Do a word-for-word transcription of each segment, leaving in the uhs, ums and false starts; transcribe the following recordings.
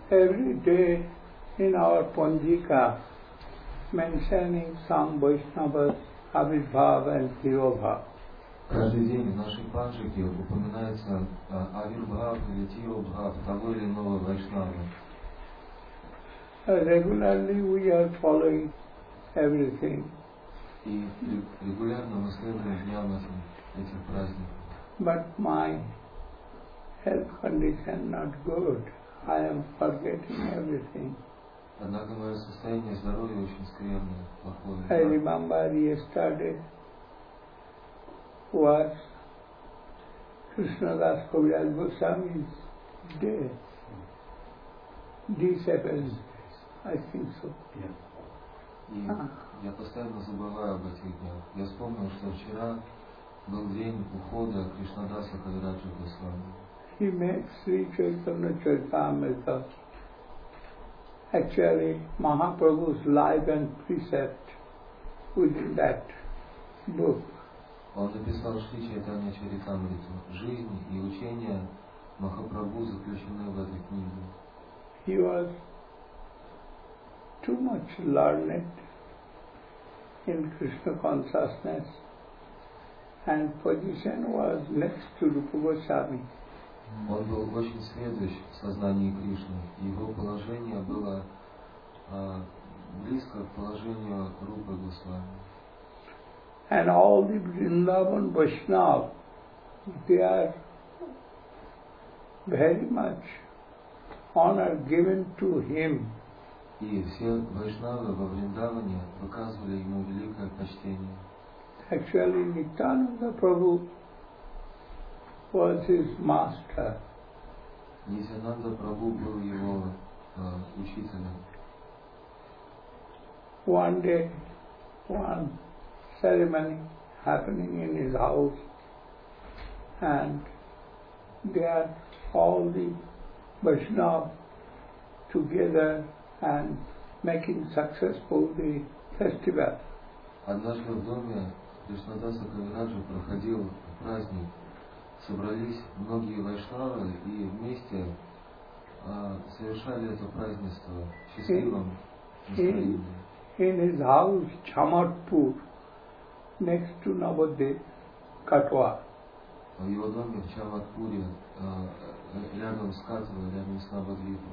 every day in our Panjika mentioning some Vaishnavas, Avirbhav and Tirobhav. Каждый день в нашей панджике упоминается Авирбхав или Тиробхав того или иного Вайшнава. Regularly we are following everything. И регулярно мы следуем дням этих праздников. But my health condition not good. I am forgetting everything. Однако мое состояние здоровья очень скверное, плохое. I remember yesterday was Krishnadas Kaviraj Goswami's day. D seven, I think so. Yeah. И ah. я постоянно забываю об этих днях. Я вспомнил, что вчера был день ухода Кришнадаса Кавираджа Госвами. He makes Sri Chaitanya Charitamrita actually Mahaprabhu's life and precept within that book. Он написал Шри Чайтанья Чаритамриту. Жизнь и учения Махапрабху заключены в этой книге. He was too much learned in Krishna consciousness and position was next to Rupa Goswami. Он был очень сведущ в сознании Кришны. Его положение было а, близко к положению Рупы Госвами. And all the Vrindavan Vaishnava, they are very much honor given to him. И все вайшнавы во Вриндаване выказывали ему великое почтение. Actually, Nityananda Prabhu was his master. Нитянанда Прабху был его uh, учителем. One day, one ceremony happening in his house, and there all the Vaishnava together and making successful the festival. Однажды в доме Кришнадаса Кавираджа проходил праздник. Собрались многие вайшнавы и вместе а, совершали это празднество в счастливом настроении. In his house, Chamatpur, next to Navadvip, Katwa. В его доме в Чаматпуре, а, рядом с Катвой, рядом с Навадвипом.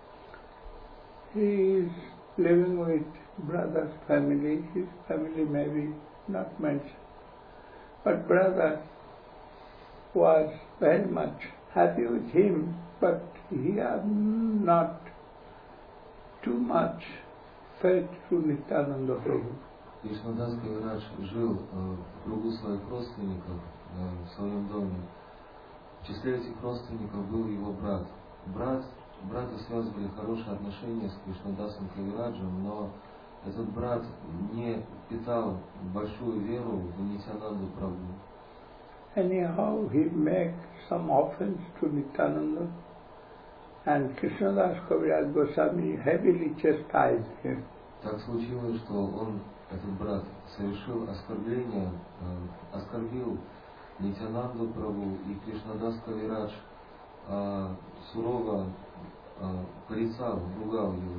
He is living with brother's family. His family may be not mentioned. But brother was very much happy with him, but he had not too much faith to Nityananda Prabhu. Кришнадас Кавирадж жил э, в кругу своих родственников э, в своем доме. В числе этих родственников был его брат. Брат брата связывали хорошие отношения с Кришнадасом Кавираджем, но этот брат не питал большую веру в Нитянанду Прабху. Anyhow, he made some offense to Nityananda, and Krishnadas Kaviraj Goswami heavily chastised him. Так случилось, что он, этот брат, совершил оскорбление, э, оскорбил Нитянанду Прабху, и Кришнадас Кавирадж э, сурово э, порицал, ругал его.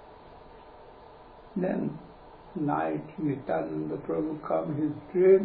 Then, night, Nityananda Prabhu come his dream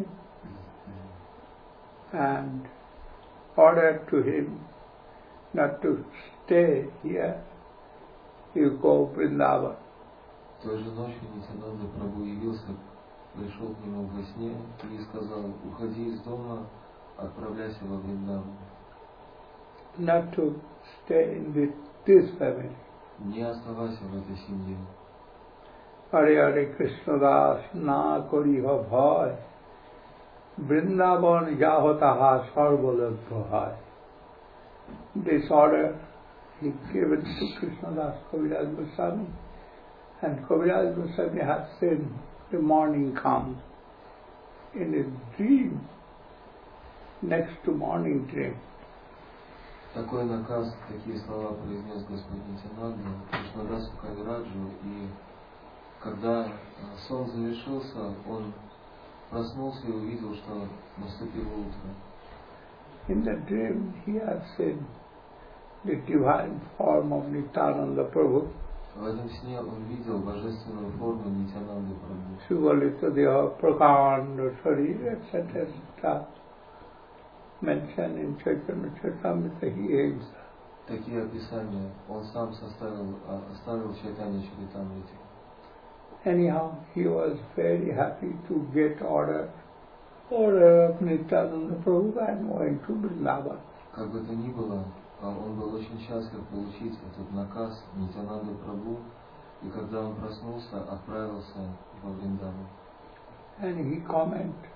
and ordered to him not to stay here, you go Vrindavan. Той же ночью Нитянанда Прабху явился, пришел к нему во сне и сказал: уходи из дома, отправляйся во Вриндаван. Not to stay in this, this family. Не оставайся в этой семье. Hare Hare Krishnadas na koriha bhai, Vrindavan yahotaha sarvalabha hai. This order he given to Krishnadas Kaviraj Goswami, and Kaviraj Goswami has seen the morning come in his dream, next to morning dream. Такой наказ, такие слова произнес Господь Нитянанда Кришнадасу Кавираджу, и когда сон завершился, он проснулся и увидел, что наступило утро. In the dream he has seen the divine form of Nityananda Prabhu. В этом сне он видел божественную форму Нитянанды Прабху. Suvalita Deha Prakanda Sharira, et cetera, et cetera. Mentioned in Chaitanya Charitamrita, he aims. Такие описания он сам составил, оставил в Чайтанья Чаритамрите. Anyhow, he was very happy to get order, order of Nityananda Prabhu and went to Vrindavan. Как бы то ни было, он был очень счастлив получить этот наказ Нитянанды Прабху, и когда он проснулся, отправился во Вриндаван. And he commented,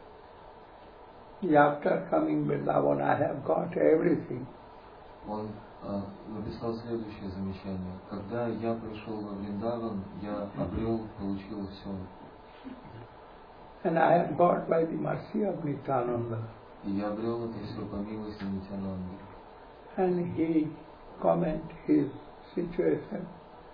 after coming Vrindavan, I have got everything. Он uh, написал следующее замечание. Когда я пришел во Вриндаван, я обрел, получил все. And I have got by the mercy of Nityananda. И я обрел это все по милости Нитянанды. And he commented his situation,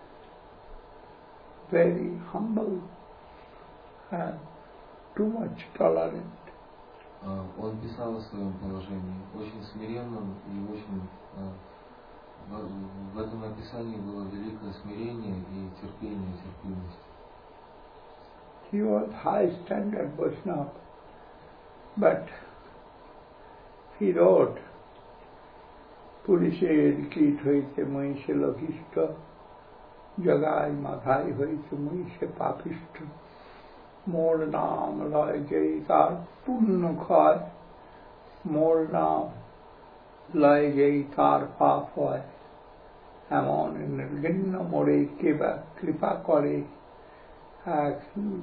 very humble and too much tolerant. Uh, он писал о своем положении, очень смиренном и очень uh, в, в этом описании было великое смирение и терпение, терпимость. He was high standard Vaishnava, but he wrote, পুলিশের কীট হইতে মহিষে লঘিষ্ঠ, জগায় মাথায় হইতে মহিষে পাপিষ্ঠ, মোর নাম লয় যেই তার পুণ্য ক্ষয়, মোর নাম লয় যেই তার পাপ হয়, এমন নির্ঘৃণ্য মোরে কেবা কৃপা করে এক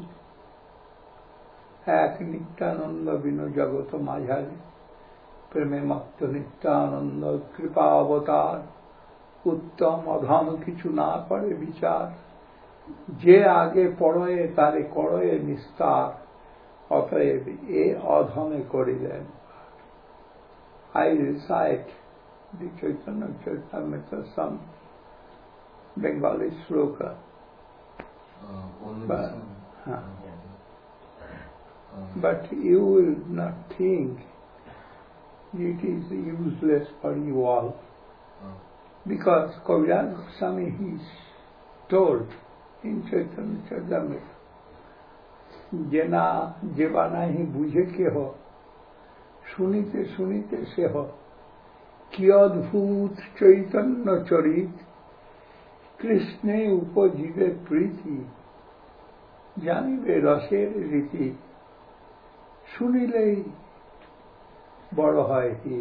এক নিত্যানন্দ বিনু জগত মাঝারে, প্রেমে মত্ত নিত্যানন্দ কৃপা অবতার, উত্তম অধম কিছু না করে বিচার, যে আগে পড়য়ে তারে করয়ে নিস্তার, অতএব এ অধমে করিলেন। I recite the Chaitanya Charitamrita, some Bengali sloka. Uh, but, uh, but you will not think it is useless for you all. Uh. Because Kaviraj Goswami he told in Chaitanya Charitamrita, Jena Jevanahi Bujhe Keho, Sunite Sunite Seho, Ki Adbhut Chaitanya Charit, Krishne Upajive Priti, Janibe Raser Riti, Sunilei বড় হয় he.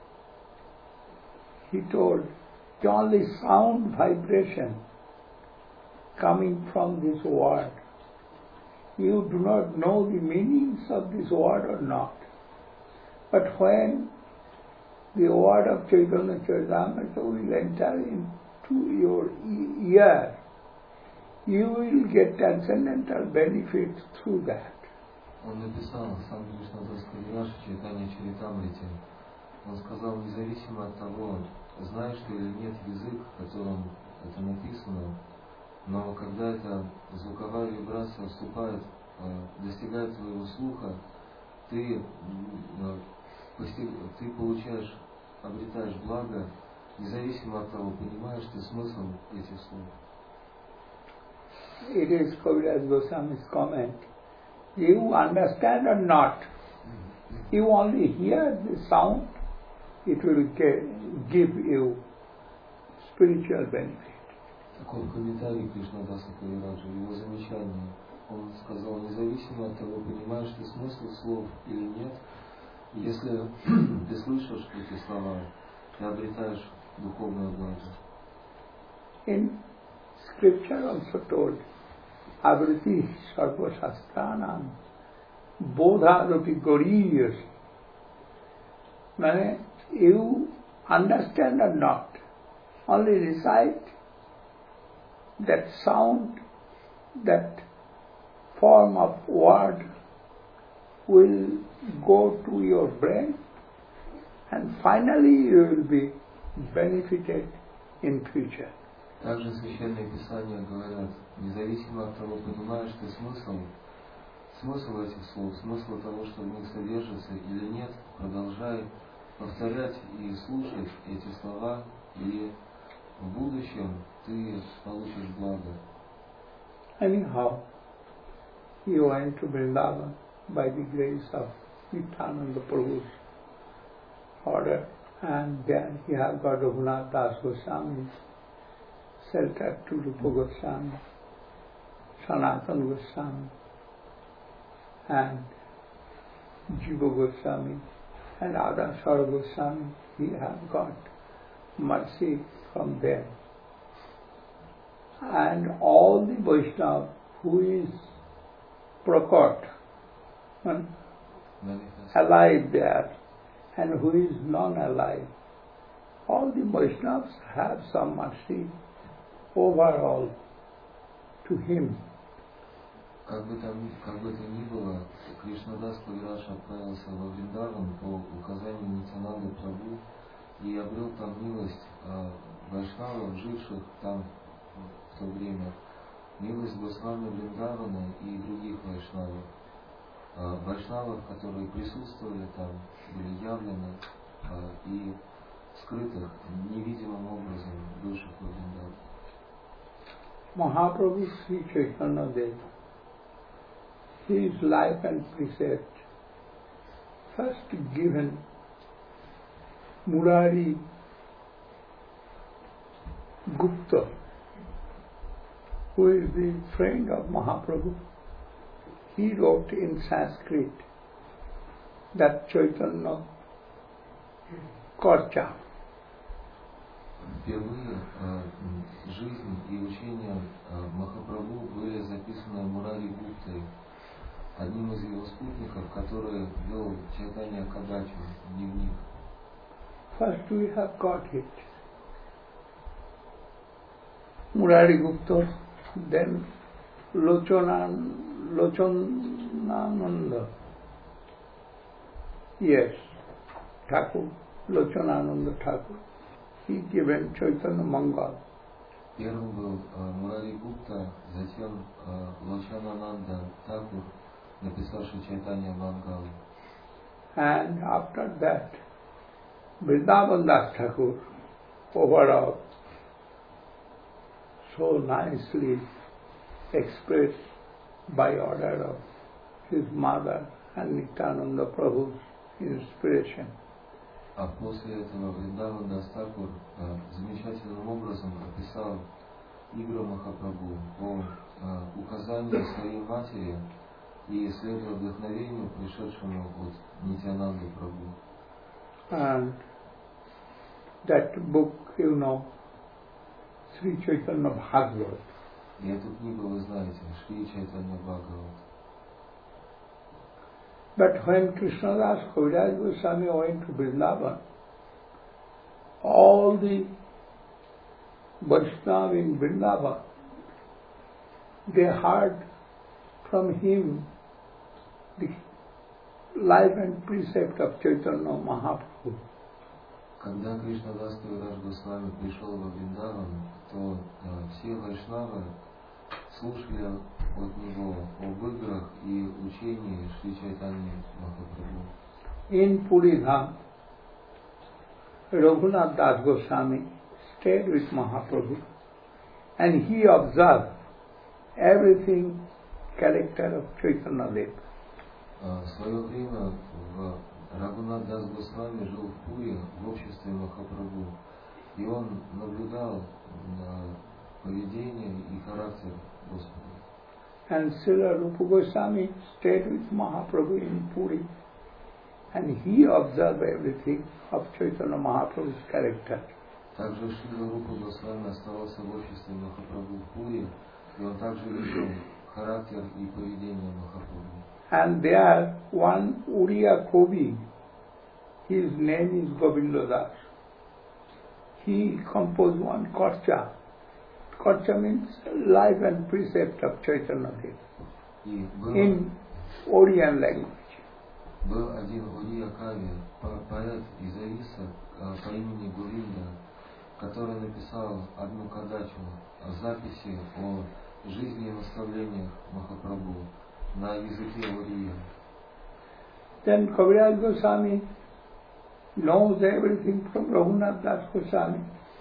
He told, only sound vibration coming from this word. You do not know the meanings of this word or not. But when the word of Chaitanya Charitamrita will enter into your ear, you will get transcendental benefit through that. Он написал, сам Кришнадас Кавираж в Чайтанья Чаритамрите. Он сказал, независимо от того, знаешь ты или нет язык, которым это написано, но когда эта звуковая вибрация вступает, достигает твоего слуха, ты, ты получаешь, обретаешь благо, независимо от того, понимаешь ты смысл этих слов. It is Kaviraj Goswami's comment. You understand or not, you only hear the sound, it will give you spiritual benefit. Такой комментарий Кришнадаса Кавираджа, его замечание. Он сказал, независимо от того, понимаешь ты смысл слов или нет, если ты слышишь эти слова, ты обретаешь духовное благо. In scripture also told, Avriti Sarva Shastranam Bodharupi Goriyas. Meaning, you understand or not, only recite that sound, that form of word will go to your brain, and finally you will be benefited in future. Также Священные Писания говорят, независимо от того, понимаешь ты смысл, смысл этих слов, смысл того, что в них содержится или нет, продолжай повторять и слушать эти слова, и и в будущем ты получишь благо. Anyhow, he went to Vrindavan by the grace of Nityananda Prabhu's order, and there he has got Raghunath Das Goswami, sheltered to Rupa Goswami, Sanatana Goswami, and Jiva Goswami, and other Sara Goswami. He has got mercy from them. And all the Vaishnava who is Prakat, hmm, alive there, and who is non-alive, all the Vaishnavas have some mercy overall to him. Как бы, там, как бы то ни было, Кришнадас Кавираш отправился во Вриндаван по указанию Нитянанды Прабху и обрел там милость э, вайшнавов, живших там в то время, милость Госвами Вриндавана и других вайшнавов. Э, вайшнавов, которые присутствовали там, были явлены э, и скрытых невидимым образом бывших во Вриндаване. Mahaprabhu Sri Chaitanya Dev, his life and precept first given Murari Gupta, who is the friend of Mahaprabhu. He wrote in Sanskrit that Chaitanya Karcha. Впервые э, жизнь и учения э, Махапрабху были записаны Мурари Гуптой, одним из его спутников, который вел Чайтанья Кадачу, дневник. First we have got it. Murari Gupta, then Lochanan, Lochanananda. Yes, Thakur, Lochanananda Thakur. He given Chaitanya Mangal. Первым был э, Мурари Гупта, затем э, Лочанананда Тхакур, написавший Чайтанья Мангал. And after that, Vrindavan Das Thakur, overall, so nicely expressed by order of his mother and Nityananda Prabhu's inspiration. А после этого Вриндаван Дас Тхакур э, замечательным образом описал игры Махапрабху по э, указанию своей матери и следуя вдохновению, пришедшему от Нитянанды Прабху. And that book, you know, Sri Chaitanya Bhagavad. И эту книгу вы знаете, Шри Чайтанья Бхагават. But when Krishnadas Kaviraj Goswami went to Vrindavan, all the Vaishnava in Vrindavan, they heard from him the life and precept of Chaitanya Mahaprabhu. Когда Кришнадас Кавираж Госвами пришел во Вриндаван, то э, все вайшнавы слушали от него об играх и учении Шри Чайтаньи Махапрабху. In Puri Dham, Raghunath Das Goswami stayed with Mahaprabhu and he observed everything character of Chaitanya Dev. В свое время в Рагунат Дас Госвами жил в Пури в обществе Махапрабху, и он наблюдал на поведение и характер Господа. And Srila Rupa Goswami stayed with Mahaprabhu in Puri and he observed everything of Chaitanya Mahaprabhu's character. Также Шрила Рупа Госвами оставался в обществе Махапрабху в Пури, и он также видел характер и поведение Махапрабху. And there one Uriya Kavi, his name is Govinda Das. He composed one Karcha. Karcha means life and precept of Chaitanya Dev И был, in Oriyan language. был один Урия Кави, поэт из Ариса по имени Говинда, который написал одну кадачу о записи о жизни и наставлениях Махапрабху на языке Урия. Then Kaviraj Goswami knows everything from Raghunath Das Goswami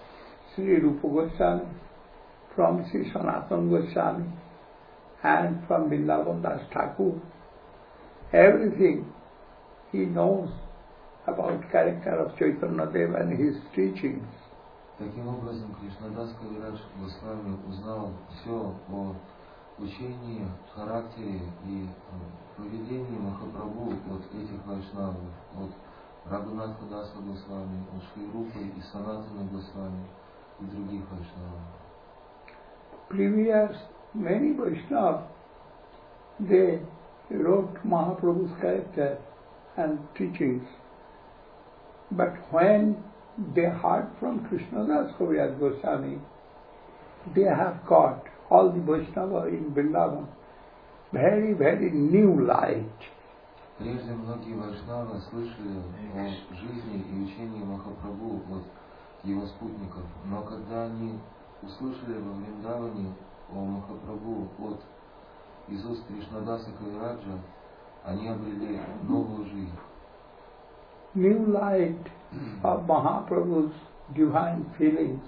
Sri Rupa Goswami, from Sri Sanatana Goswami, and from Vrindavan Das Thakur. Everything he knows about character of Chaitanya Dev and his teachings. Таким образом, Кришнадас Кавирадж Госвами узнал все о учении, характере и поведении Махапрабху от этих вайшнавов, от Рагунатха Даса Госвами, от Шри Рупы и Санатана Госвами и других вайшнавов. Previous many Vaishnavas, they wrote Mahaprabhu's character and teachings. But when they heard from Krishnadas Kaviraj Goswami, they have got, all the Vaishnava in Vrindavan, very, very new light. Прежде многие вайшнавы слышали о жизни и учении Махапрабху от его спутников, но когда они услышали во Вриндаване о Махапрабху от из уст Кришнадаса Кавираджа, они обрели новую жизнь. New light of Mahaprabhu's divine feelings,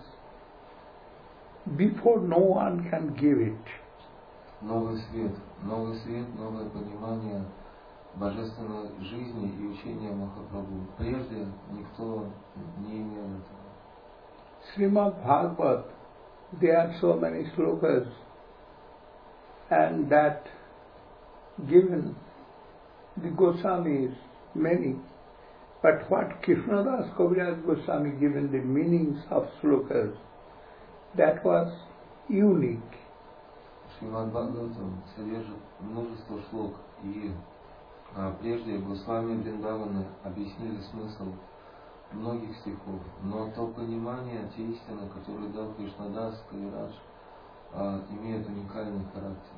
before no one can give it. Новый свет, новый свет, новое понимание божественной жизни и учения Махапрабху. Прежде никто не имел этого. Srimad Bhagavad, there are so many slokas, and that given the Goswamis many. But what Krishnadas Kaviraj Goswami given the meanings of slokas, that was unique. Шримад Бхагаватам содержит множество шлок, и а, прежде Госвами Вриндавана объяснили смысл многих стихов, но то понимание, те истины, которые дал Кришнадас Кавирадж, а, имеют уникальный характер.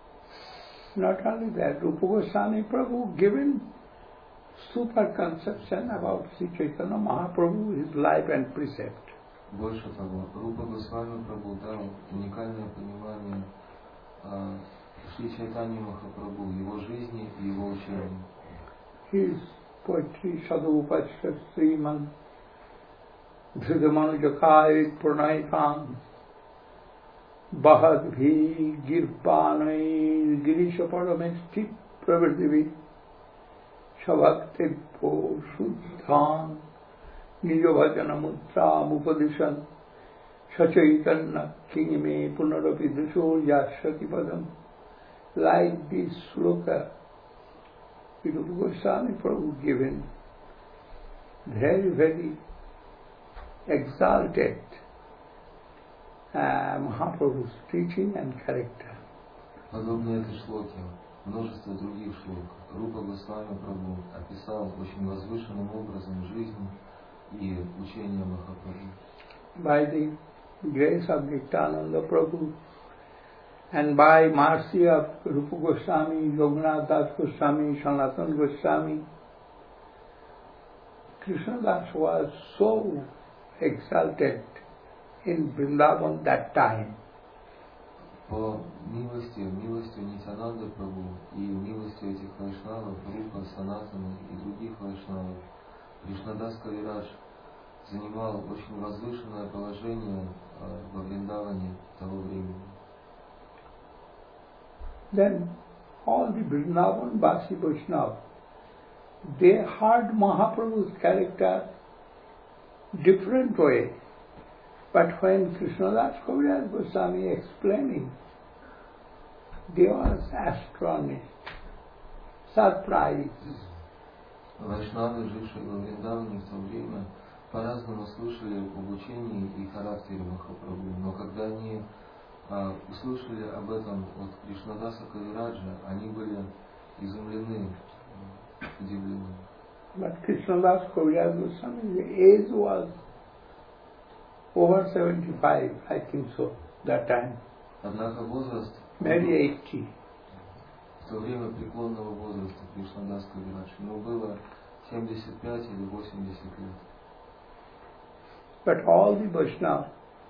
Not only that, Rupa Goswami Prabhu given super conception about Sri Chaitanya Mahaprabhu, his life and precept. Больше того, Рупа Госвами Прабhu дал уникальное понимание а, Шри Чайтаньи Махапрабху, его жизни и его учения. His poetry, Sadhupachya Sriman, Dhridamanujakayi Pranaitam, Bahadvi Girpanai Girisha Paramesti Pravridivi, Shabhaktibho Shuddhan, Nijabhajana Mutra Mupadishan, Sachaitanna Kingime Punarapi Dusho Yashati Padam. Like this sloka, Rupa Goswami Prabhu given, very, very exalted uh, Mahaprabhu's teaching and character. Подобно этой шлоке, множество других шлок Рупа Госвами Прабhu описал очень возвышенным образом жизнь и учение Махапрабху. By the grace of Nityananda Prabhu and by mercy of Rupa Goswami, Yognath Das Goswami, Sanatana Goswami, Krishnadas was so exalted in Vrindavan that time. По милости, милостью Нитянанды Прабhu и милостью этих вайшнавов, Рупа, Санатана и других вайшнавов, Кришнадас Кавирадж занимал очень возвышенное положение во Вриндаване того времени. Then all the Vrindavan Vasi Vaishnava, they heard Mahaprabhu's character different way. But when Krishnadas Kaviraj Goswami explaining, they was astonished, surprised. Вайшнавы, жившие во Вриндаване в то время, по-разному слушали об учении и характере Махапрабху, но когда они а, услышали об этом от Кришнадаса Кавираджа, они были изумлены, удивлены. But Krishnadas Kaviraj Goswami, the age was over seventy-five, I think so, that time. Однако возраст, Maybe eighty. в то время преклонного возраста Кришнадас Кавирадж, ему было семьдесят пять или восемьдесят лет. But all the Vaishnavas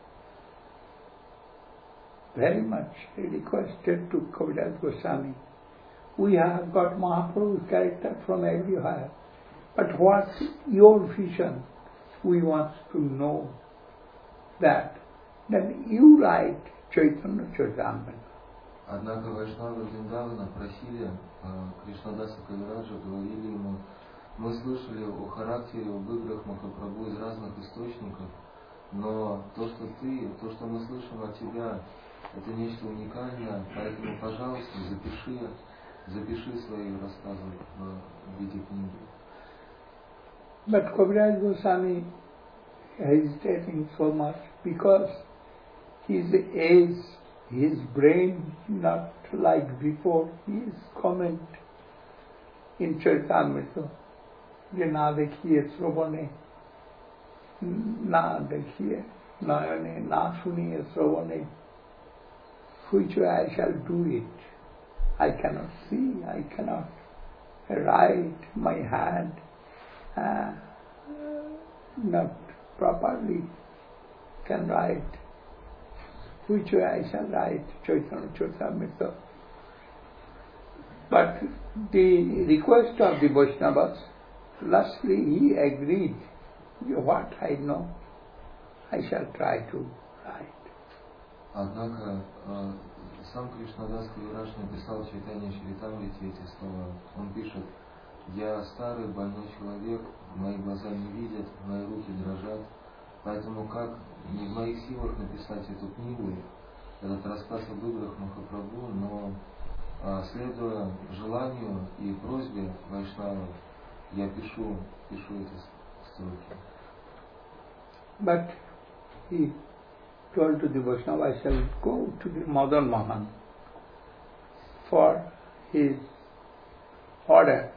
very much requested to Kaviraj Goswami, we have got Mahaprabhu's character from everywhere, but what's your vision? We want to know. that, then you write Chaitanya Charitamrita. Однако вайшнавы Вриндавана просили Кришнадаса Кавираджа, говорили ему: мы слышали о характере, об играх Махапрабху из разных источников, но то, что ты, то, что мы слышим от тебя, это нечто уникальное, поэтому, пожалуйста, запиши, запиши свои рассказы в виде книги. But Kaviraj Goswami hesitating so much because his age, his brain not like before, his comment in Charitamrita, je na dekhiye sravane, na dekhiye nayane, na suniye sravane, which way I shall do it. I cannot see, I cannot write, my hand uh, not properly can write. Which way I shall write Chaitanya Charitamrita. But the request of the Vaishnavas, lastly he agreed, what I know, I shall try to write. Однако сам Кришнадас Кавирадж написал в Чайтанья Чаритамрите эти слова. Он пишет: я старый больной человек, мои глаза не видят, мои руки дрожат, поэтому как не в моих силах написать эту книгу, этот рассказ об играх Махапрабху, но а, следуя желанию и просьбе вайшнавов, я пишу, пишу эти строки. But he told to the Vaishnava, I shall go to the Madan Mohan for his order.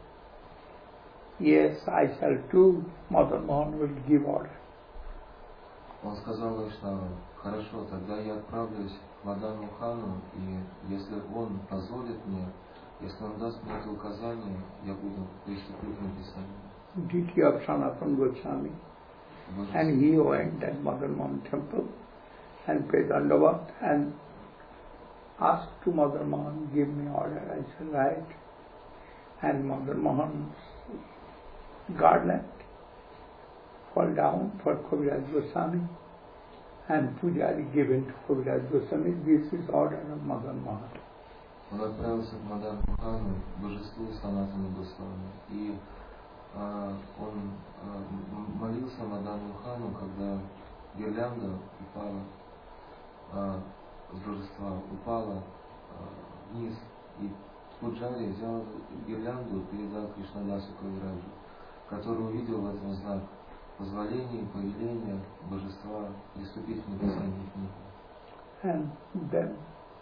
Yes, I shall do. Madan Mohan will give order. Он сказал вайшнавам: хорошо, тогда я отправлюсь к Мадану Хану, и если он позволит мне, если он даст мне это указание, я буду приступить к написанию. Duty of Sanatana Goswami. And he went at Madan Mohan temple and paid Dandavat and asked to Madan Mohan, give me order, I shall write. And Madan Mohan's garland fall down for Kaviraj Goswami, and Pujari given to Kaviraj Goswami. This is order of Madan Mohan. Он отправился к Мадану Хану, божеству Санатана Госвами, и а, он а, молился Мадану Хану, когда гирлянда упала а, с божества, упала а, вниз, и Пуджари взял гирлянду и передал Кришнадасу Кавираджу, который увидел в этом знак позволения и повеления божества приступить к написанию книги. And then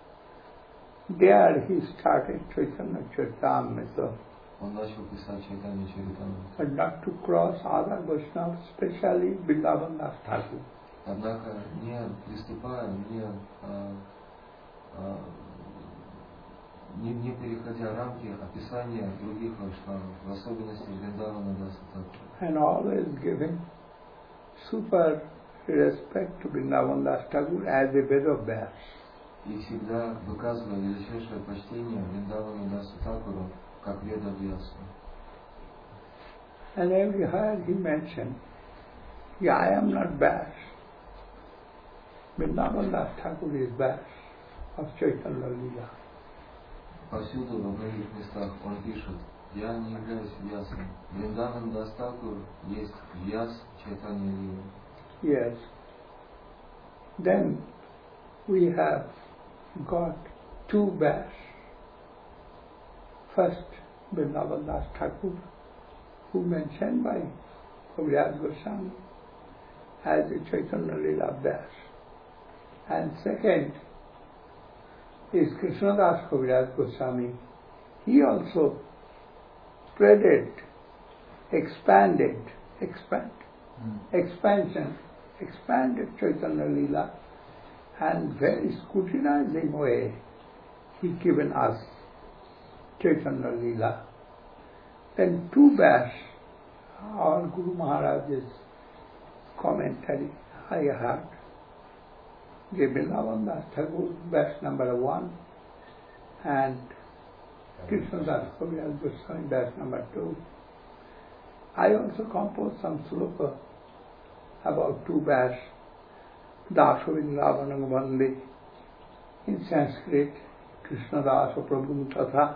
there he started Chaitanya Charitamrita. Он начал писать Чайтанья Чаритамриту. But not to cross other Vaishnavas, especially Vrindavan Das Thakur. Однако, не приступая, не, а, а, не, не переходя рамки описания других вайшнавов, в особенности Вриндавана Даса Такура. And always giving super respect to Vrindavan Das Thakur as a Veda Vyas. И всегда выказывая величайшее почтение Вриндавану Дасу Такуру как Веда Вьясу. And everywhere he mentioned, yeah, I am not Vyas. Vrindavan Das Thakur is Vyas of Chaitanya Leela. Повсюду, во многих местах он пишет: я не являюсь Вьясом. Вриндаван Дас Такур есть Вьяс Чайтанья Лилы. Yes. Then we have got two Vyas. First, Vrindavan Das Thakur, who mentioned by Kaviraj Goswami as a Chaitanya Leela Vyas. And second is Krishnadas Kaviraj Goswami. He also spreaded, expanded, expand, mm. expansion, expanded Chaitanya Leela, and very scrutinizing way he given us Chaitanya Leela. Then two Vyas, our Guru Maharaj's commentary I heard, Vrindavan Das Thakur, Vyas number one, and Krishnadas Kaviraj Goswami, Vyas number two. I also composed some sloka about two Vyas, Daso Vrindavanam Vande. In Sanskrit, Krishna Dasa Prabhu Tatha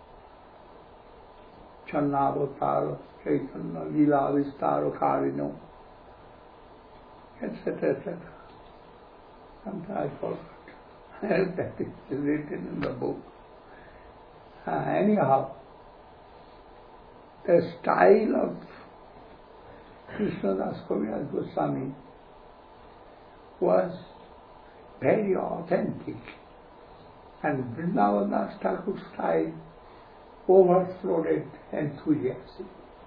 Channavotaro Chaitanya Lila Vistaro Karino, et cetera, et cetera. Something I forgot. That is written in the book. Uh, anyhow, the style of Krishnadas Kaviraj Goswami was very authentic, and Vrindavan Das Thakur's style overflowed enthusiasm.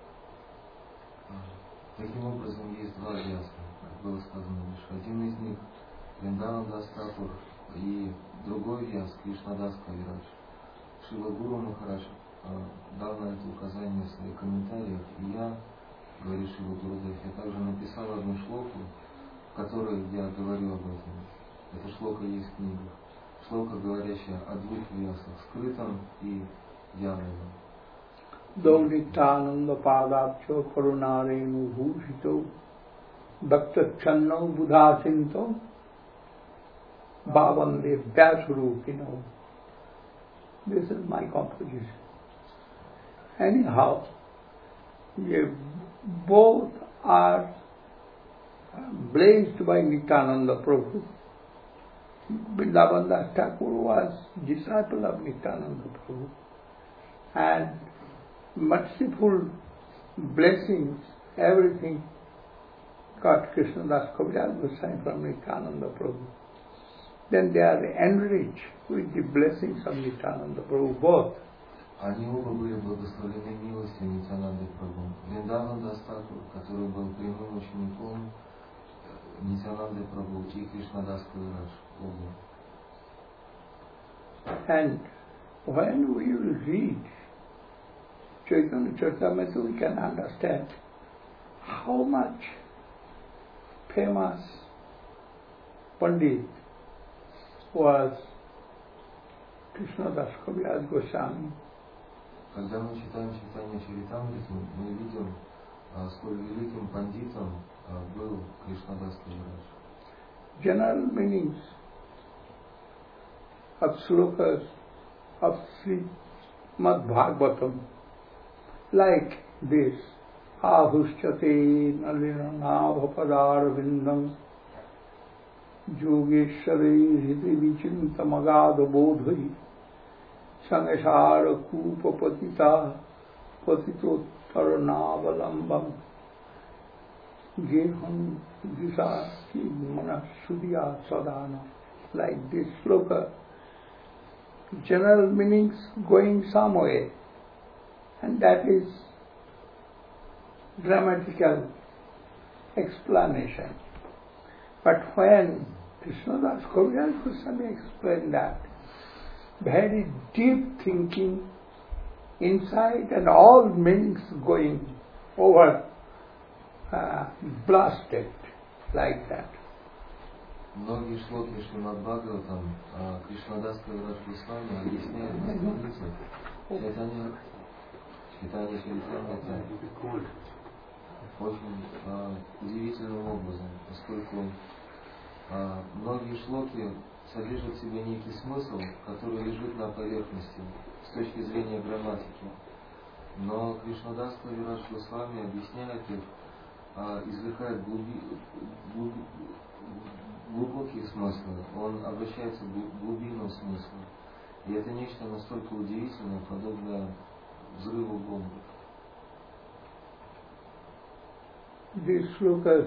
Таким образом, есть два вязка, как было сказано выше. Один из них Вриндаван Дас Такур и другой вяз Кришнадас Кавирадж. Шрила Гуру Махарадж дал на это указание в своих комментариях, и я, говорит Шрила Гурудев, я также написал одну шлоку, в которой я говорю об этом. Эта шлока есть в книгах. Шлока, говорящая о двух вясах, скрытом и явном. Daunityananda Padabcho Karunarenu Bhushito Bhaktachanno Buddhasinto Bhavande Vyasarupino. This is my composition. Anyhow, they both are blessed by Nityananda Prabhu. Vrindavan Das Thakur was disciple of Nityananda Prabhu, and merciful blessings, everything got Krishnadas Kaviraj Goswami from Nityananda Prabhu. Then they are enriched with the blessings of Nityananda Prabhu, both. Они оба были благословлены милостью Нитянанды Прабху. Вриндаван Дас Тхакур, который был прямым учеником Нитянанды Прабху, и Кришнадас Кавирадж оба. And when we read Chaitanya Charitamrita, we can understand how much famous Pandit was Krishnadas Kaviraj Goswami. Когда мы читаем Чайтанья Чаритамриту, мы видим, сколь великим пандитом был Кришнадас Кавирадж. General meanings of slokas of Srimad Bhagavatam, like this: Ahushchate Nalinanabha Padarvindam Yogeshware Hiti Vichintamagada Bodhai Sangasara Kupa Patita Patitottaranavalam Geham Disa Ki Manasudya Sadhana. Like this sloka, general meanings going some way, and that is grammatical explanation. But when Krishnadas Kaviraj Goswami explained that, very deep thinking inside and all meanings going over uh, blasted like that. Многие шлоки Шримад Бхагаватам Кришнадас Кавирадж Госвами объясняет на странице Чайтанья Чаритамриты очень а, удивительным образом, поскольку а, многие шлоки содержат в себе некий смысл, который лежит на поверхности с точки зрения грамматики. Но Кришнадас Кавирадж Госвами объясняет их, а, извлекает глуби, глуби, глубокие смыслы, он обращается в глубину смысла. И это нечто настолько удивительное, подобное взрыву бомбы. These slokas,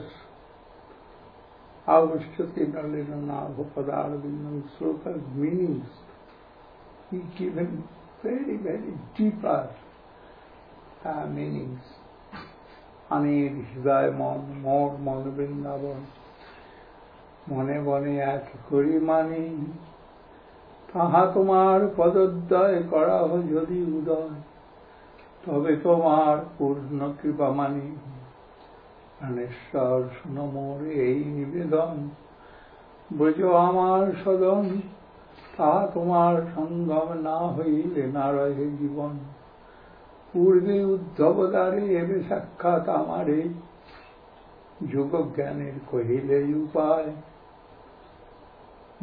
Avashyati Nalinanabha Padarvindam, slokas meanings, he given very, very deeper uh, meanings. Anir Hidaya Mon, Mor Mon Vrindavan, Mone Bone Ek Kori Mani, Taha Tomar Padodaya Karaho Jodi Uday, Tobe Tomar Purna Kripa Mani, Aneshwar Sunamore Ei Nivedam, Bujo Amar Sadam, Taha Tomar Sangam Na Hoile Narahe Jivan, পূর্বে উদ্ধবদারে এবে সাক্ষাৎ আমারে যোগ জ্ঞানের কহিলে উপায়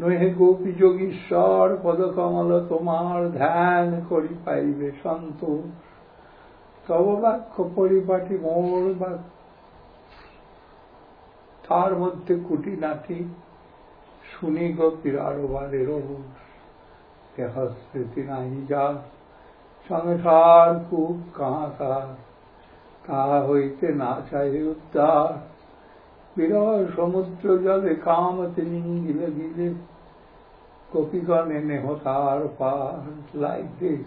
নহে গোপী যোগীশ্বর পদকমল তোমার ধ্যান করি পাইবে সন্তোষ তব বাক্য পরিপাটি মোর বা তার মধ্যে কুটিনাটি শুনি গোপীর আরো বারে রোষ দেহ স্মৃতি নাহি যা সংসার খুব কাহাকার তাহা হইতে না চাই উদ্ধার বিরহ সমুদ্র জলে কামতে নিঙ্গিলে গিলে গোপীগণে নেহ তার পার. Like this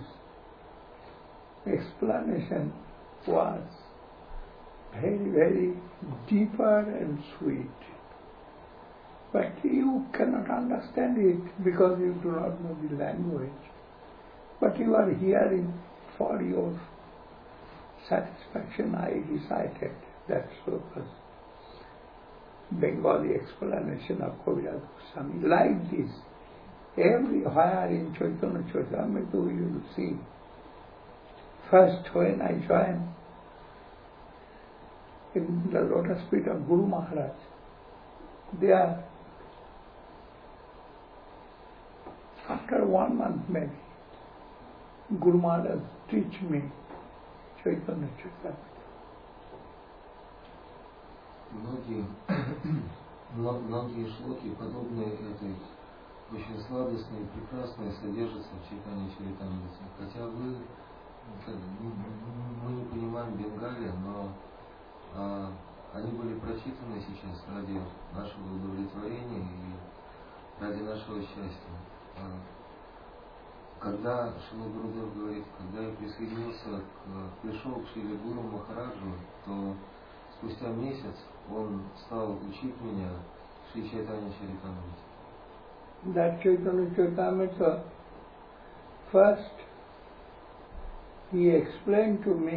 explanation was very very deeper and sweet, but you cannot understand it because you do not know the language, but you are hearing for your satisfaction. I recited that slokas, Bengali explanation of Kaviraj Goswami. Like this, everywhere in Chaitanya Charitamrita you will see. First, when I joined in the lotus feet of Guru Maharaj, there, after one month maybe, Guru Maharaj teach me Chaitanya Charitamrita. Многие, многие шлоки, подобные этой, очень сладостные и прекрасные, содержатся в читании Чаритамрити. Хотя вы, мы не понимаем Бенгалия, но а, они были прочитаны сейчас ради нашего удовлетворения и ради нашего счастья. А, когда Шрила Гурудев говорит, когда я присоединился, к, пришел к Шриле Гуру Махараджу, то спустя месяц он стал учить меня Шри Чайтанья Чаритамрити. That Chaitanya Charitamrita, first he explained to me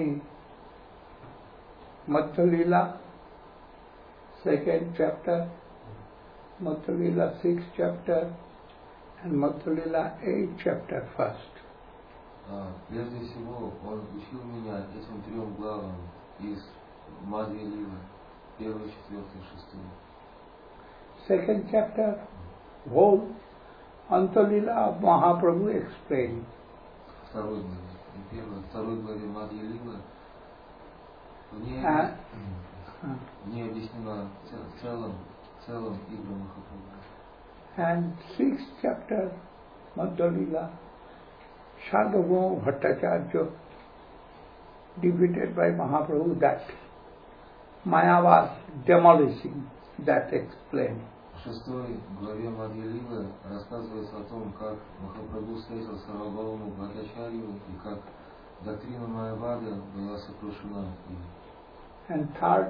Madhya Lila, second chapter, Madhya Lila sixth chapter, and Madhya Lila eighth chapter first. А, прежде всего, он учил меня этим трем главам из Мадхья Лилы, первый, четвертый, шестой. Second chapter, whole Antya-lila of Mahaprabhu explained. Второй главе. И первой, второй главе Мадхья Лилы в ней, А, в ней объяснена в целом, в целом игра Махапрабху. And sixth chapter, Madhya Lila, Sarvabhauma Bhattacharya, defeated by Mahaprabhu, that Maya was demolishing, that explained. В шестой главе Мадхья Лилы рассказывается о том, как Махапрабху встретил Сарвабхауму Бхаттачарью и как доктрина Майявады была сокрушена. And third,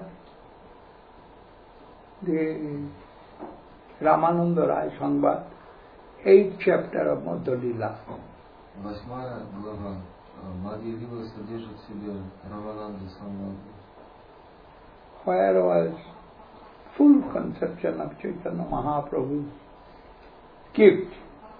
the Ramananda Rai Sangvad, eighth chapter of Madhya Lila. Восьмая глава Мадхья Лилы содержит в себе Рамананда Самваду, where was full conception of Chaitanya Mahaprabhu's gift.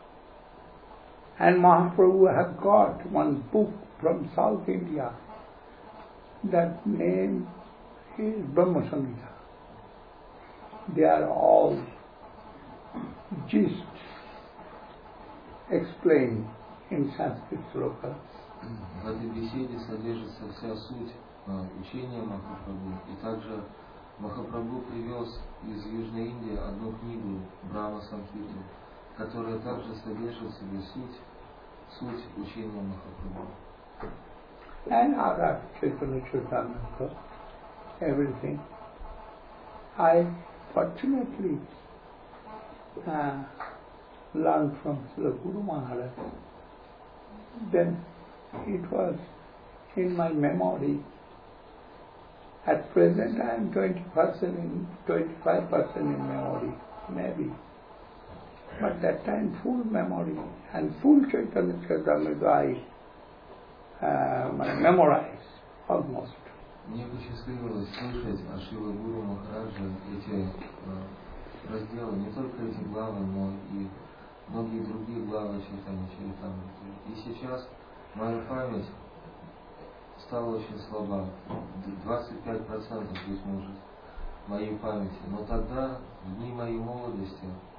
And Mahaprabhu had got one book from South India. That name is Brahma Samhita. They are all gist explained in Sanskrit slokas. В этой беседе содержится вся суть учения Махапрабху. И также Махапрабху привез из Южной Индии одну книгу Брахма Самхиту, которая также содержит в себе суть, суть учения Махапрабху. And other Chaitanya Charitamrita, everything. I fortunately uh, learned from the Guru Maharaj. Then it was in my memory. At present I am twenty percent in, twenty-five percent in memory, maybe. But that time full memory and full Chaitanya Charitamrita I uh, memorize almost. Мне посчастливилось слышать о Шрила Гуру Махараджа эти э, разделы, не только эти главы, но и многие другие главы Чайтанья Чаритамрити. И сейчас моя память стала очень слаба, двадцать пять процентов, быть может, моей памяти. Но тогда, в дни моей молодости,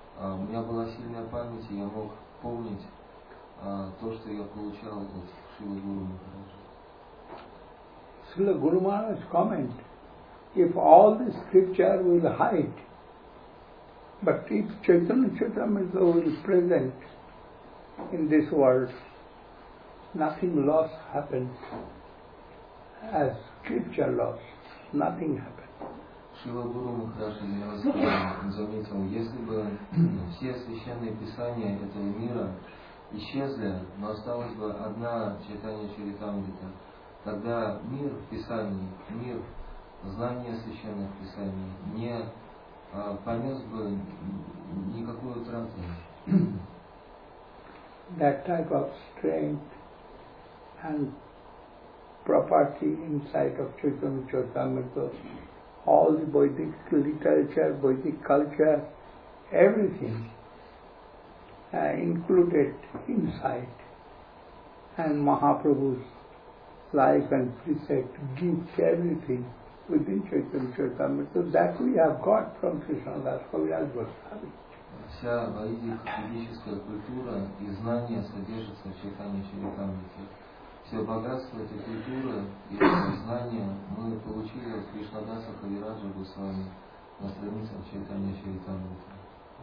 А, у меня была сильная память, и я мог помнить а, то, что я получал от Шрила Гуру Махараджа. Srila Guru Maharaj's comment, if all the scripture will hide, but if Chaitanya Charitamrita will present in this world, nothing loss happens as scripture loss, nothing happens. Шрила Гуру Махарадж заметил, если бы все священные писания этого мира исчезли, но осталась бы одна Чайтанья Чаритамрита, тогда мир Писаний, мир знания священных писаний не а, понес бы никакую утрату. That type of strength and property inside of Chaitanya Charitamrita, all the Vedic literature, Vedic culture, everything uh, included inside, and Mahaprabhu's life and precept gives everything within Chaitanya Charitamrita. That we have got from Krishnadas Kaviraj Goswami. Вся ведическая культура и знания содержатся в Чайтанье Чаритамрите. Все богатство этой культуры и этого знания мы получили от Кришнадаса Кавираджа Госвами на страницах Чайтанья Чаритамриты.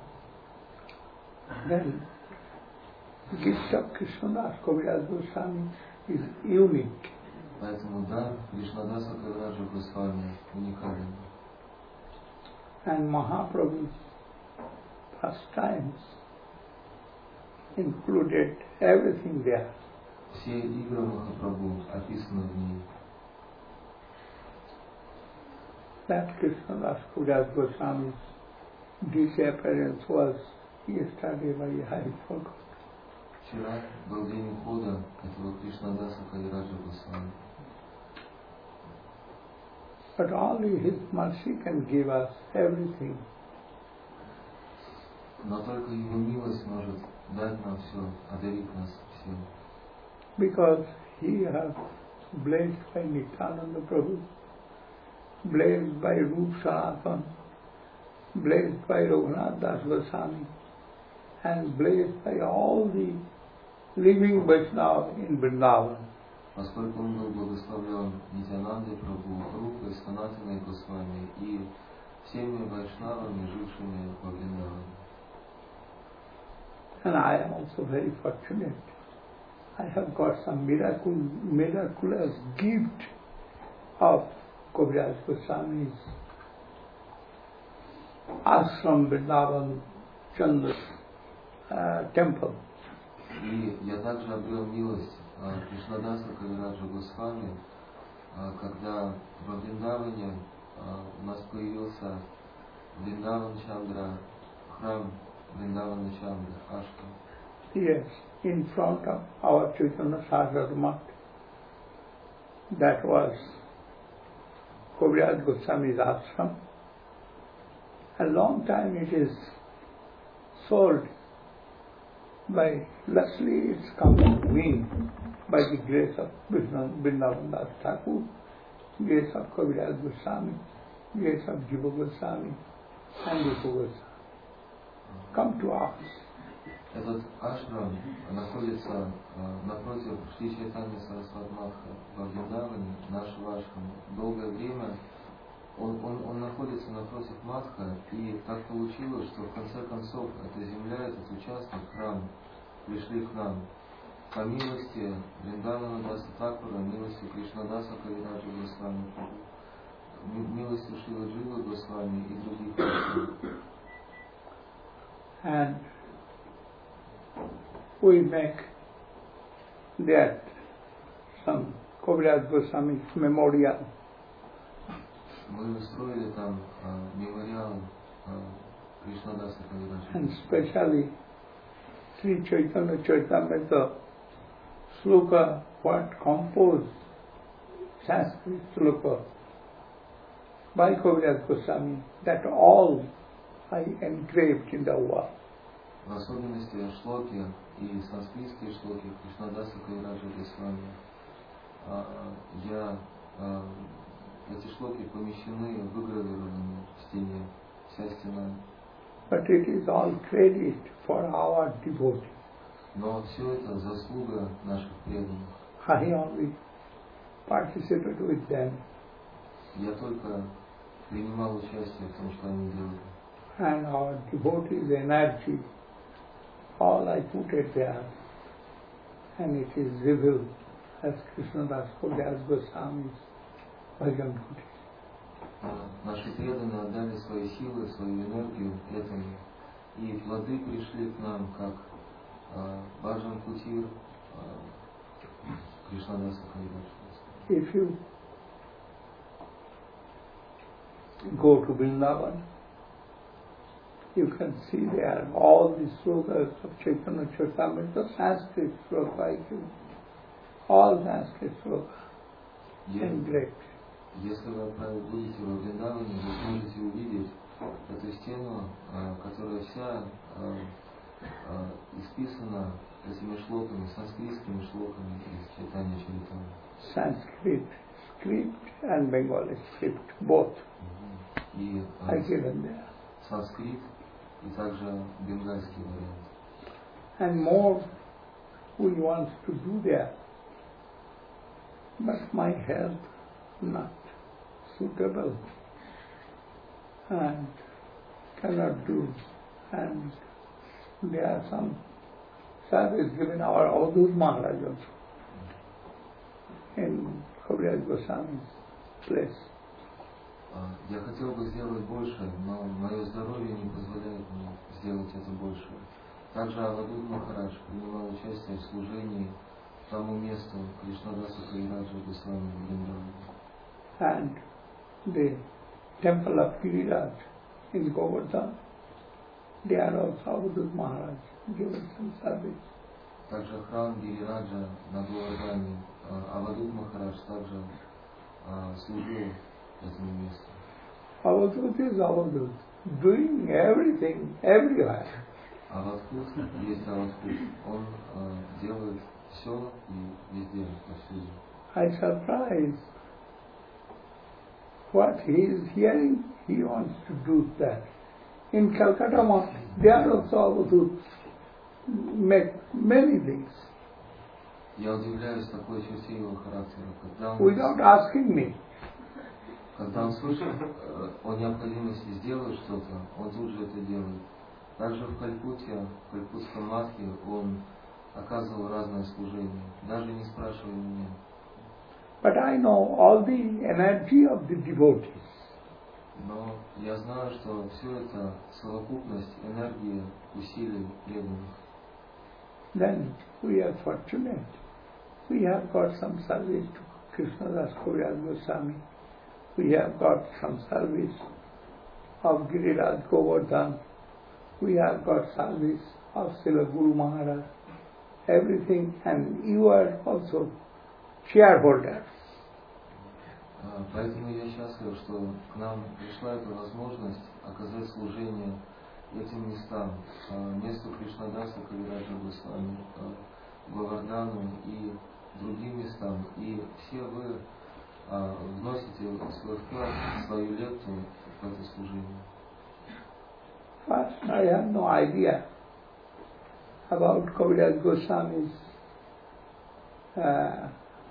Then, the gift of Krishnadas Kaviraj Goswami is unique. Поэтому дар Кришнадаса Кавираджа Госвами уникален. And Mahaprabhu's pastimes included everything there. Все игры Махапрабху описаны в ней. That Krishnadas Kaviraj Goswami's disappearance was yesterday, but I forgot. Вчера был день ухода этого Кришнадаса Кавираджа Госвами. But only His mercy can give us everything. Но только Его милость может дать нам все, одарить нас всем. Because He has blessed by Nityananda Prabhu, blessed by Rup Sanatan, blessed by Raghunath Das Goswami, and blessed by all the living Vaishnavas in Vrindavan. Поскольку он был благословлен Нитянандой Прабху, Рупой, Санатаной Госвами и всеми вайшнавами, жившими во Вриндаване. And I am also very fortunate. I have got some miracle, miraculous gift of Kaviraj Goswami's ashram Vrindavan Chandra uh, temple. И я также обрел милость Кришнадаса Кавираджа Госвами, когда во Вриндаване у нас появился Вриндаван Чандра, храм Вриндавана Чандра, Ашрам. Yes, in front of our Chaitanya Sagar Math. That was Kaviraj Goswami's ashram. A long time it is sold by, lastly it's come to me by the grace of Vrindavan Das Thakur, grace of Kaviraj Goswami, grace of Jiva Goswami and Rupa Goswami. Come to us. Этот ашрам находится напротив Шри Чайтанья Сарасвати Матха во Вриндаване, нашего ашрама. Долгое время он, он, он находится напротив Матха, и так получилось, что в конце концов эта земля, этот участок, храм, пришли к нам. По милости Вриндавана Даса Такура, милости Кришнадаса Кавираджа Госвами, милости Шрила Джива Госвами и других Госвами. And we make that some Kaviraj Goswami's memorial. Мы устроили там мемориал Кришнадаса Кавираджа. And especially Sri Chaitanya Charitamrita sloka, what composed Sanskrit sloka by Kaviraj Goswami, that all I engraved in the wall. В особенности шлоки и санскритские шлоки Кришнадаса Кавираджа Госвами. Я, эти шлоки помещены, выгравированы в стене, вся стена. But it is all credit for our devotee. Но все это заслуга наших преданных. I only participated with them. Я только принимал участие в том, что они делали. And our devotees' energy, all I put it there, and it is revealed as Krishnadas Kaviraj Goswami's Bhajan Kuti. Наши преданные отдали свои силы, свою энергию этому, и плоды пришли к нам, как Баджан Кутир Кришнадаса Кавирадж. If you go to Vrindavan, you can see there all the slokas of Chaitanya Charitamrita, Sanskrit sloka, I give. All Sanskrit sloka, in great. Если вы будете во Вриндаване, вы сможете увидеть эту стену, которая вся исписана этими шлоками, санскритскими шлоками из Чайтанья Чаритамрити. Sanskrit script and Bengali script, both. И I given there. санскрит и также бенгальский вариант. And more we want to do there, but my health not suitable and cannot do. And there are some service given our Avadhut Maharaj also in Kaviraj Goswami's place. Я хотел бы сделать больше, но мое здоровье не позволяет мне сделать это больше. Также Авадхут Махарадж принимал участие в служении тому месту Кришнадаса Кавираджа Госвами в Вриндаване. And the temple of Giriraj in Govardhan, there also Avadhut Maharaj given some service. Также храм Гирираджа на Govardhane, Авадхут Махарадж также служил этому месту. Avadhut is Avadhut, doing everything, everywhere. Авадхут есть Авадхут, он делает все и везде, повсюду. I surprised what he is hearing, he wants to do that. In Calcutta, there also Avadhut make many things. Я удивляюсь такой черте его характера, когда он, without asking me. когда он слышит о необходимости сделать что-то, он тут же это делает. Также в Калькутте, в Калькутском Матхе он оказывал разное служение, даже не спрашивая меня. But I know all the energy of the devotees. Но я знаю, что все это совокупность энергии, усилий преданных. Then we are fortunate. We have got some service to Krishnadas Kaviraj Goswami. We have got some service of Giriraj Govardhan. We have got service of Srila Guru Maharaj. Everything, and you are also shareholders. Поэтому я счастлив, что к нам пришла эта возможность оказать служение этим местам, месту Кришнадаса Кавираджа Госвами, Govardhanu и другим местам. И все вы вносите свой вклад, свою лепту в это служение. First, I have no idea about Kaviraj Goswami's uh,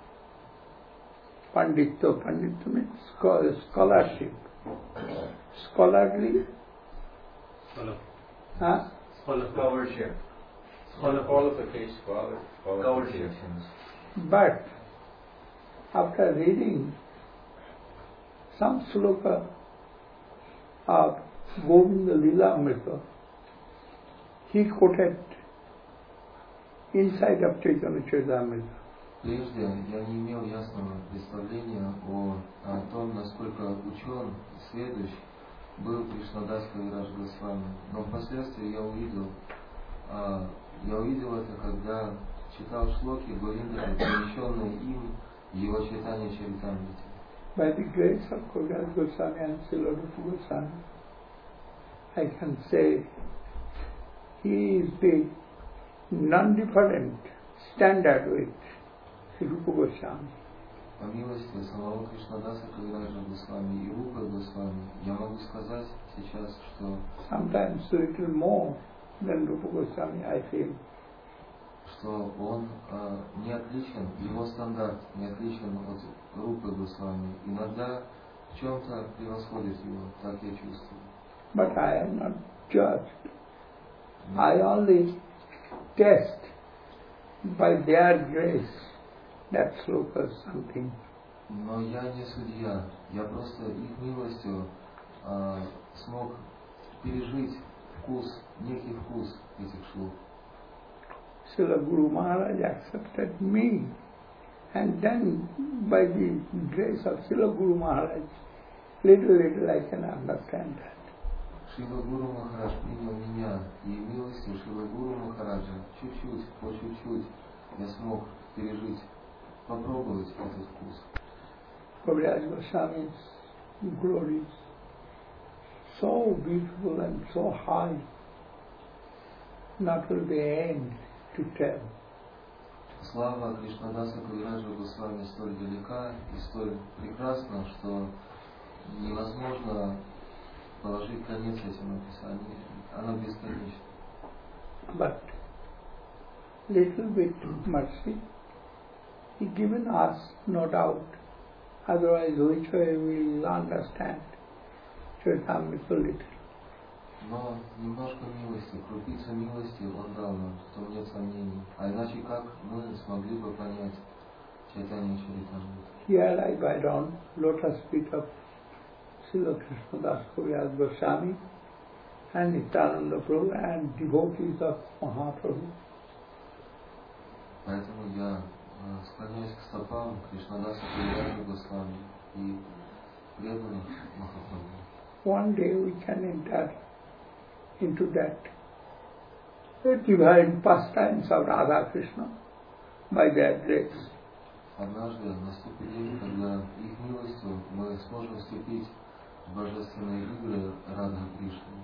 Panditto. Panditto means scholarship. Scholarly. Scholar. Huh? Scholar. Scholarship. Scholar qualification. Scholar qualifications. But after reading some sloka of Govinda Lila Amrita, he quoted inside of Chaitanya Charitamrita. Прежде я не имел ясного представления о, о том, насколько учен, сведущ был Кришнадас Кавирадж Госвами. Но впоследствии я увидел, а, я увидел это, когда читал шлоки Говинда, помещенные им в его читании Чаритамрити. By the grace of Kaviraj Goswami and Srila Rupa Goswami, I can say he is the non-different standard with Rupa Goswami. по милости самого Кришнадаса Кавираджа Госвами и Рупы Госвами, я могу сказать сейчас, что sometimes a little more than Rupa Goswami, I feel. что он э, не отличен, его стандарт не отличен от Рупы Госвами. Иногда в чем-то превосходит его, так я чувствую. But I am not judged. I only test by their grace that sloka something. Но я не судья, я просто их милостью э, смог пережить вкус, некий вкус этих шлок. Srila Guru Maharaj accepted me, and then by the grace of Srila Guru Maharaj, little little I can understand that. Шрила Гуру Махарадж принял меня, и милостью Шрила Гуру Махараджа чуть-чуть, по чуть-чуть я смог пережить, попробовать этот вкус. Kaviraj Goswami's glory is so beautiful and so high, not will be end to tell. Слава Кришнадаса Кавираджа Госвами столь велика и столь прекрасна, что невозможно положить конец этим описаниям. Она бесконечна. But little bit mercy He given us, no doubt. Otherwise, which way we will understand Charitamrita little. Но немножко милости, крупица милости Он дал нам, в том нет сомнений. А иначе как мы смогли бы понять Чайтанья Чаритамриту? Here I bow down, lotus feet of Srila Krishnadas Kaviraj Goswami and Nityananda Prabhu and devotees of Mahaprabhu. Поэтому я склоняюсь к стопам Кришнадаса Кавираджа Госвами и преданных Махапрабху. One day we can enter into that divine pastimes of Radha Krishna by their grace. Однажды наступит день, когда их милостью мы сможем вступить в божественные игры Радха Кришны.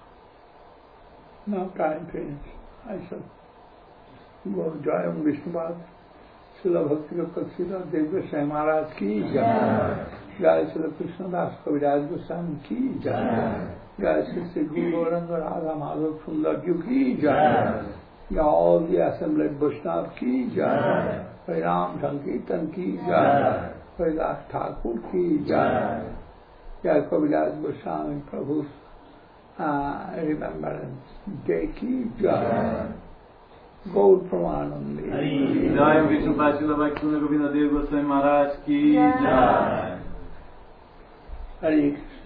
Now time finished. I shall go Jayam Vishnupad, Srila Bhakti Srila Devgoswami Maharaj ki Jai, Jai Srila Krishnadas Kaviraj Goswami ki Jai, Jai Sri Guru Gauranga Radha Madhav Sundarji ki Jai, Jai all the assembled Vaishnava ki Jai, Jai Ram Sankirtan ki Jai, Jai Das Thakur ki Jai, Jai Kaviraj Goswami Prabhu's uh, remembrance day ki Jai. Gaur Pramanandi. Jai Vishnu Pachila Bhakti Govinda Dev Goswami Maharaj ki Jai. Hare Krishna.